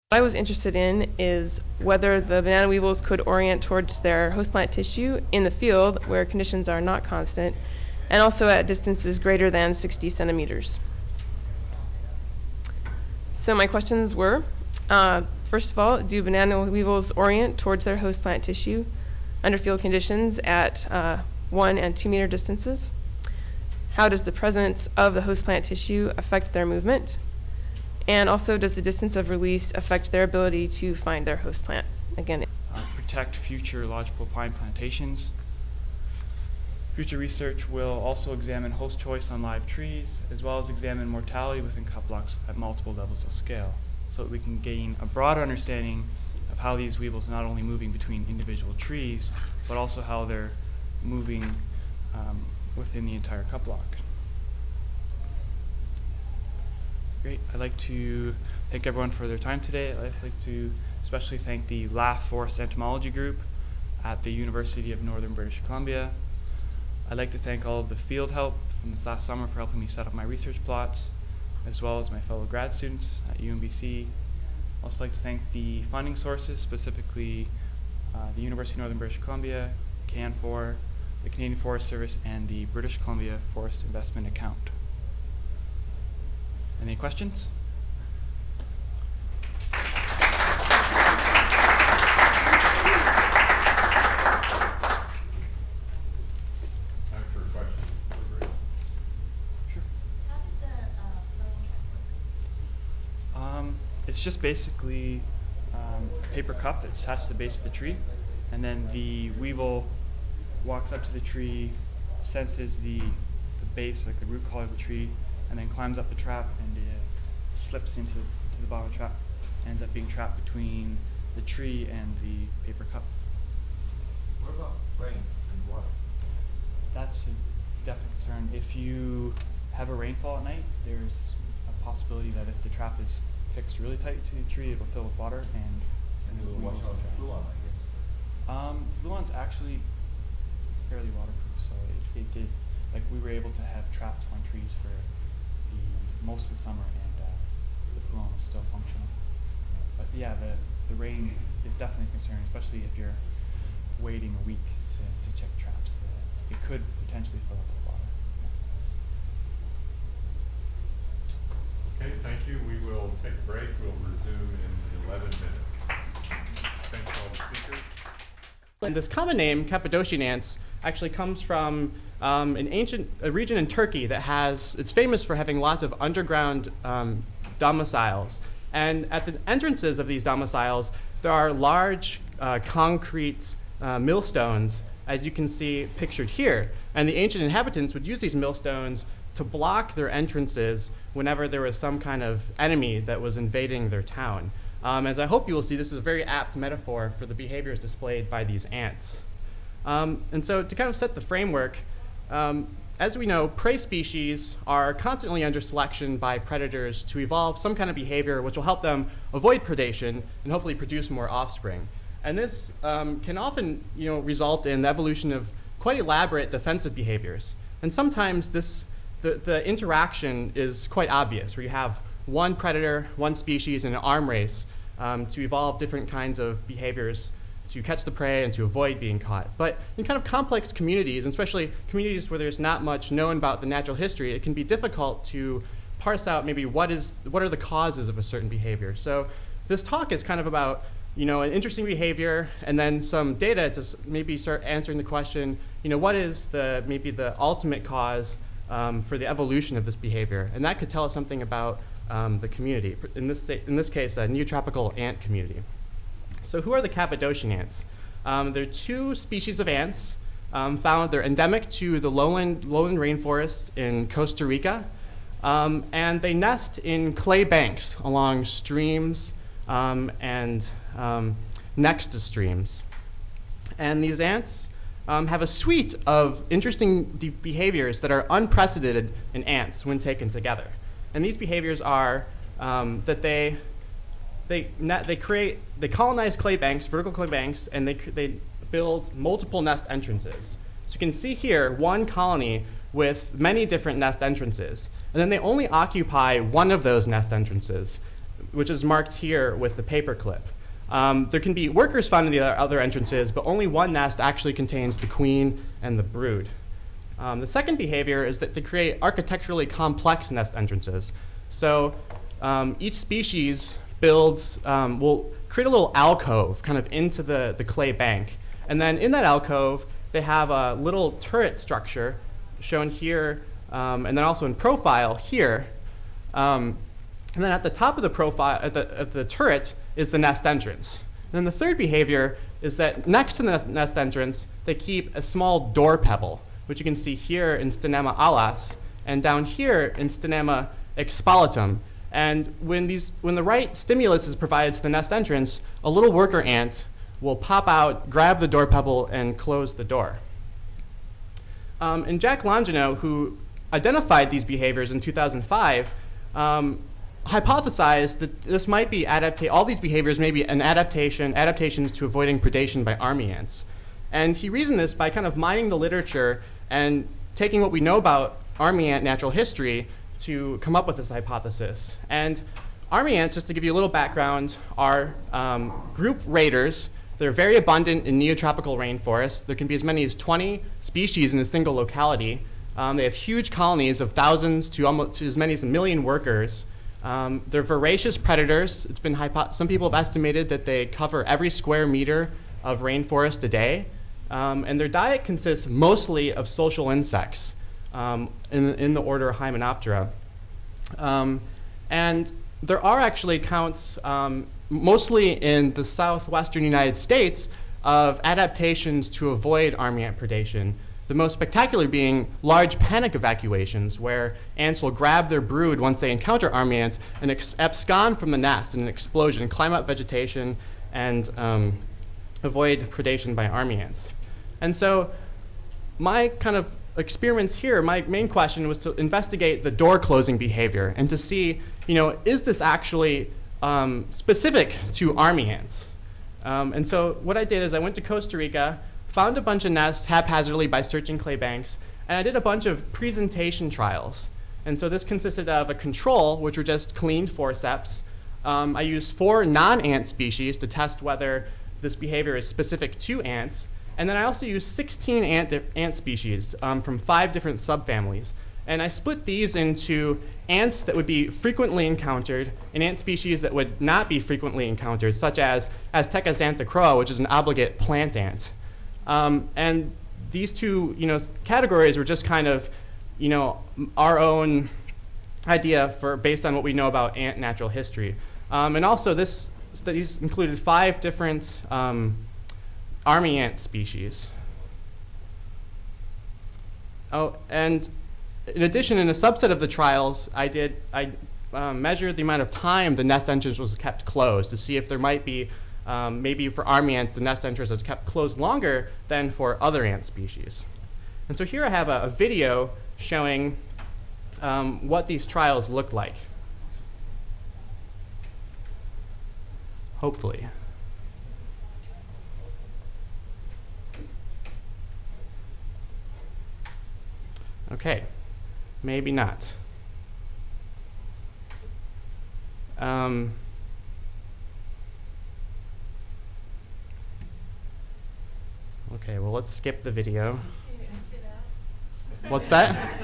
What I was interested in is whether the banana weevils could orient towards their host plant tissue in the field where conditions are not constant, and also at distances greater than 60 centimeters. So my questions were, first of all, do banana weevils orient towards their host plant tissue under field conditions at 1 and 2 meter distances? How does the presence of the host plant tissue affect their movement? And also, does the distance of release affect their ability to find their host plant? Again, protect future lodgepole pine plantations. Future research will also examine host choice on live trees, as well as examine mortality within cut blocks at multiple levels of scale, so that we can gain a broader understanding of how these weevils are not only moving between individual trees, but also how they're moving within the entire cut block. Great. I'd like to thank everyone for their time today. I'd like to especially thank the LAF Forest Entomology Group at the University of Northern British Columbia. I'd like to thank all of the field help from this last summer for helping me set up my research plots, as well as my fellow grad students at UNBC. I'd also like to thank the funding sources, specifically the University of Northern British Columbia, CAN4, the Canadian Forest Service, and the British Columbia Forest Investment Account. Any questions? Time for questions. Sure. How does the promo track work? It's just basically a paper cup that's attached to the base of the tree, and then the weevil walks up to the tree, senses the base, like the root collar of the tree, and then climbs up the trap and slips into the bottom of the trap, ends up being trapped between the tree and the paper cup. What about rain and water? That's a definite concern. If you have a rainfall at night, there's a possibility that if the trap is fixed really tight to the tree, it will fill with water and And the we'll watch weevils will out trap. for fluon, I guess. Fluon's actually fairly waterproof, so it did, like, we were able to have traps on trees for most of the summer, and the fluon was still functional. But yeah, the rain is definitely a concern, especially if you're waiting a week to check traps. It could potentially fill up with water. Okay, thank you. We will take a break. We'll resume in 11 minutes. Thanks to all the speakers. And this common name, Cappadocian ants, actually comes from a region in Turkey that it's famous for having lots of underground domiciles. And at the entrances of these domiciles, there are large concrete millstones, as you can see pictured here. And the ancient inhabitants would use these millstones to block their entrances whenever there was some kind of enemy that was invading their town. As I hope you will see, this is a very apt metaphor for the behaviors displayed by these ants. And so to kind of set the framework, as we know, prey species are constantly under selection by predators to evolve some kind of behavior which will help them avoid predation and hopefully produce more offspring. And this can often result in the evolution of quite elaborate defensive behaviors. And sometimes the interaction is quite obvious, where you have one predator, one species in an arm race to evolve different kinds of behaviors to catch the prey and to avoid being caught. But in kind of complex communities, and especially communities where there's not much known about the natural history, it can be difficult to parse out maybe what are the causes of a certain behavior. So this talk is kind of about an interesting behavior and then some data to maybe start answering the question, what is maybe the ultimate cause for the evolution of this behavior, and that could tell us something about the community. In this case, a neotropical ant community. So who are the Cappadocian ants? There are two species of ants found. They're endemic to the lowland rainforests in Costa Rica, and they nest in clay banks along streams and next to streams. And these ants have a suite of interesting behaviors that are unprecedented in ants when taken together. And these behaviors are that they colonize clay banks, vertical clay banks, and they build multiple nest entrances. So you can see here one colony with many different nest entrances, and then they only occupy one of those nest entrances which is marked here with the paper clip. There can be workers found in the other entrances, but only one nest actually contains the queen and the brood. The second behavior is that they create architecturally complex nest entrances. So each species will create a little alcove kind of into the clay bank. And then in that alcove, they have a little turret structure shown here, and then also in profile here. And then at the top of the profile, at the turret, is the nest entrance. And then the third behavior is that next to the nest entrance, they keep a small door pebble, which you can see here in Stenema alas, and down here in Stenema expolatum. And when the right stimulus is provided to the nest entrance, a little worker ant will pop out, grab the door pebble, and close the door. And Jack Longino, who identified these behaviors in 2005, hypothesized that this might be all these behaviors may be adaptations to avoiding predation by army ants. And he reasoned this by kind of mining the literature and taking what we know about army ant natural history to come up with this hypothesis. And army ants, just to give you a little background, are group raiders. They're very abundant in neotropical rainforests. There can be as many as 20 species in a single locality. They have huge colonies of thousands to as many as 1 million workers. They're voracious predators. It's been some people have estimated that they cover every square meter of rainforest a day. And their diet consists mostly of social insects in the order Hymenoptera. And there are actually counts, mostly in the southwestern United States, of adaptations to avoid army ant predation. The most spectacular being large panic evacuations, where ants will grab their brood once they encounter army ants and abscond from the nest in an explosion, climb up vegetation, and avoid predation by army ants. And so my kind of experiments here, my main question was to investigate the door closing behavior and to see, is this actually specific to army ants? And so what I did is I went to Costa Rica, found a bunch of nests haphazardly by searching clay banks, and I did a bunch of presentation trials. And so this consisted of a control, which were just cleaned forceps. I used 4 non-ant species to test whether this behavior is specific to ants. And then I also used 16 ant species from 5 different subfamilies. And I split these into ants that would be frequently encountered and ant species that would not be frequently encountered, such as Azteca xanthocroa, which is an obligate plant ant. And these two, categories were just kind of, our own idea based on what we know about ant natural history. And also, this studies included 5 different army ant species. Oh, and in addition, in a subset of the trials, I measured the amount of time the nest entrance was kept closed to see if there might be, maybe for army ants, the nest entrance was kept closed longer than for other ant species. And so here I have a video showing what these trials look like. Hopefully. Okay, maybe not. Okay, well, let's skip the video. What's that?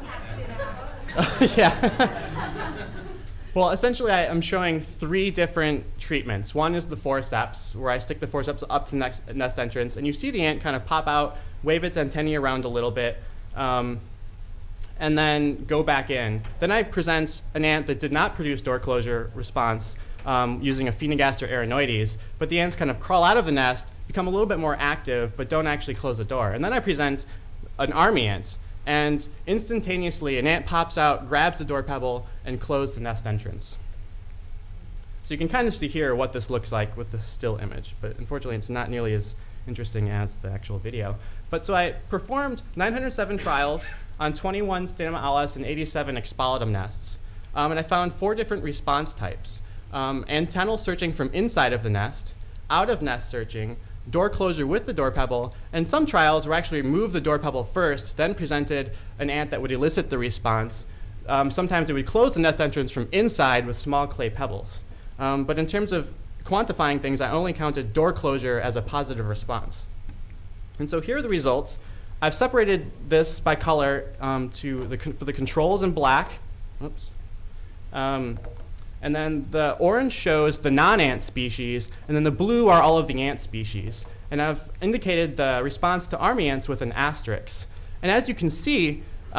Yeah. Well, essentially, I'm showing 3 different treatments. One is the forceps, where I stick the forceps up to the nest entrance, and you see the ant kind of pop out, wave its antennae around a little bit, and then go back in. Then I present an ant that did not produce door closure response using a Phaenogaster arachnoides, but the ants kind of crawl out of the nest, become a little bit more active, but don't actually close the door. And then I present an army ant, and instantaneously an ant pops out, grabs the door pebble, and closes the nest entrance. So you can kind of see here what this looks like with the still image, but unfortunately it's not nearly as interesting as the actual video. But so I performed 907 trials on 21 Stenema alas and 87 expolatum nests. And I found 4 different response types. Antennal searching from inside of the nest, out of nest searching, door closure with the door pebble, and some trials were actually removed the door pebble first, then presented an ant that would elicit the response. Sometimes it would close the nest entrance from inside with small clay pebbles. But in terms of quantifying things, I only counted door closure as a positive response. And so here are the results. I've separated this by color for the controls in black. Oops. And then the orange shows the non-ant species, and then the blue are all of the ant species. And I've indicated the response to army ants with an asterisk. And as you can see,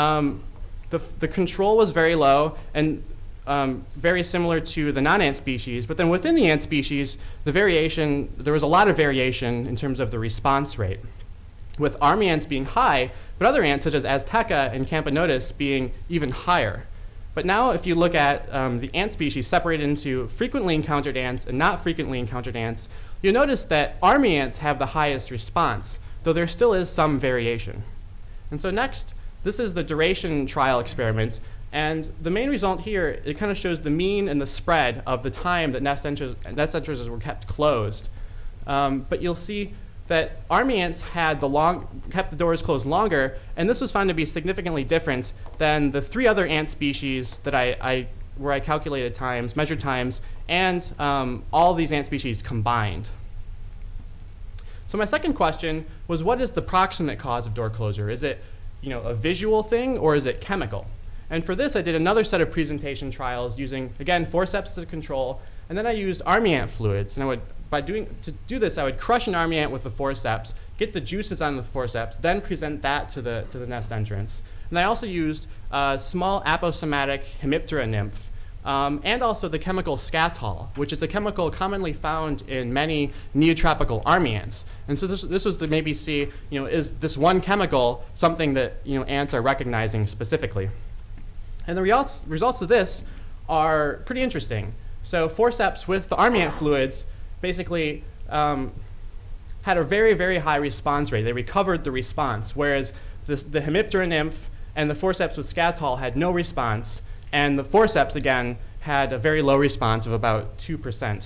the control was very low and very similar to the non-ant species. But then within the ant species, there was a lot of variation in terms of the response rate, with army ants being high, but other ants such as Azteca and Camponotus being even higher. But now if you look at the ant species separated into frequently encountered ants and not frequently encountered ants, you'll notice that army ants have the highest response, though there still is some variation. And so next, this is the duration trial experiment. And the main result here, it kind of shows the mean and the spread of the time that nest entrances were kept closed. But you'll see that army ants had kept the doors closed longer, and this was found to be significantly different than the 3 other ant species that where I calculated times, measured times, and all these ant species combined. So my second question was, what is the proximate cause of door closure? Is it a visual thing, or is it chemical? And for this, I did another set of presentation trials using, again, forceps as a control, and then I used army ant fluids. And to do this, I would crush an army ant with the forceps, get the juices on the forceps, then present that to the nest entrance. And I also used a small aposomatic Hemiptera nymph, and also the chemical scatol, which is a chemical commonly found in many neotropical army ants. And so this was to maybe see, is this one chemical something that ants are recognizing specifically? And the results of this are pretty interesting. So forceps with the army ant fluids basically had a very, very high response rate. They recovered the response, whereas the Hemiptera nymph and the forceps with scatol had no response, and the forceps, again, had a very low response of about 2%.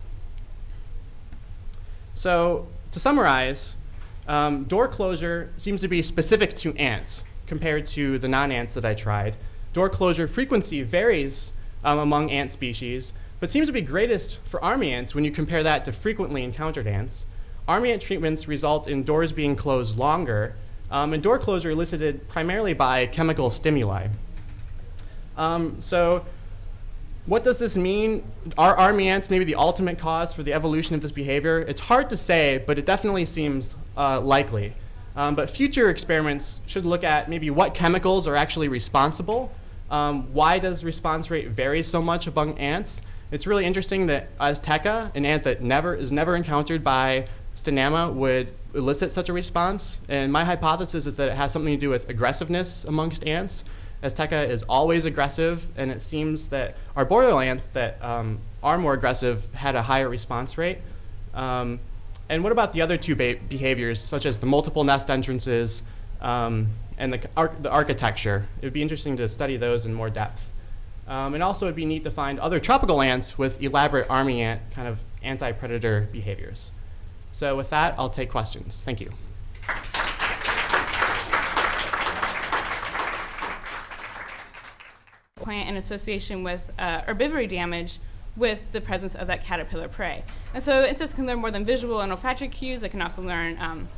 So to summarize, door closure seems to be specific to ants compared to the non-ants that I tried. Door closure frequency varies among ant species, but seems to be greatest for army ants when you compare that to frequently encountered ants. Army ant treatments result in doors being closed longer, and door closure elicited primarily by chemical stimuli. So what does this mean? Are army ants maybe the ultimate cause for the evolution of this behavior? It's hard to say, but it definitely seems likely. But future experiments should look at maybe what chemicals are actually responsible. Why does response rate vary so much among ants? It's really interesting that Azteca, an ant that is never encountered by Stenema, would elicit such a response. And my hypothesis is that it has something to do with aggressiveness amongst ants. Azteca is always aggressive, and it seems that arboreal ants that are more aggressive had a higher response rate. And what about the other two behaviors, such as the multiple nest entrances and the architecture? It would be interesting to study those in more depth. And also it would be neat to find other tropical ants with elaborate army ant kind of anti-predator behaviors. So with that, I'll take questions. Thank you. Plant in association with herbivory damage with the presence of that caterpillar prey. And so insects can learn more than visual and olfactory cues. They can also learn